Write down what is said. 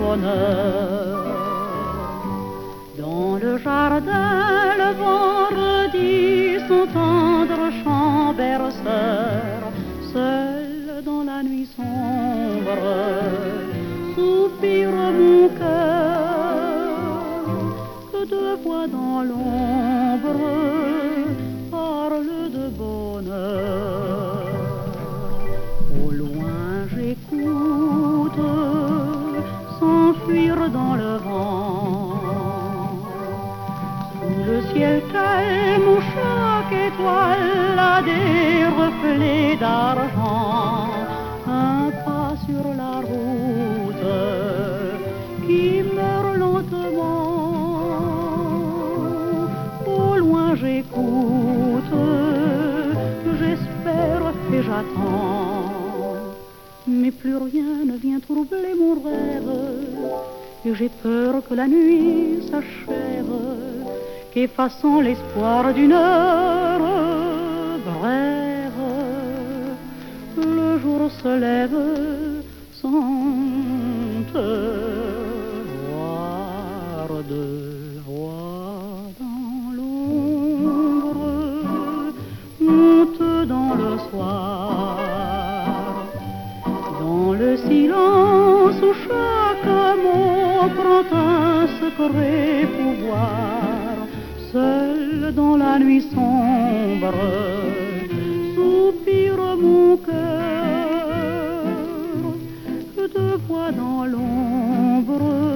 bonheur. Dans le jardin, le vent redit son tendre chant berceur. Seul dans la nuit sombre, soupire mon cœur, que deux voix dans l'ombre parlent de bonheur. Au loin j'écoute s'enfuir dans le vent, sous le ciel calme où chaque étoile a des reflets d'argent. Un pas sur la route qui meurt lentement. Au loin j'écoute, j'espère et j'attends, mais plus rien ne vient troubler mon rêve, et j'ai peur que la nuit s'achève, qu'effaçant l'espoir d'une heure brève, le jour se lève sans te voir deux voix dans l'ombre, monte dans le soir, dans le silence où chaque mot prend un secret pouvoir. Seul dans la nuit sombre, soupire mon cœur, que deux voix dans l'ombre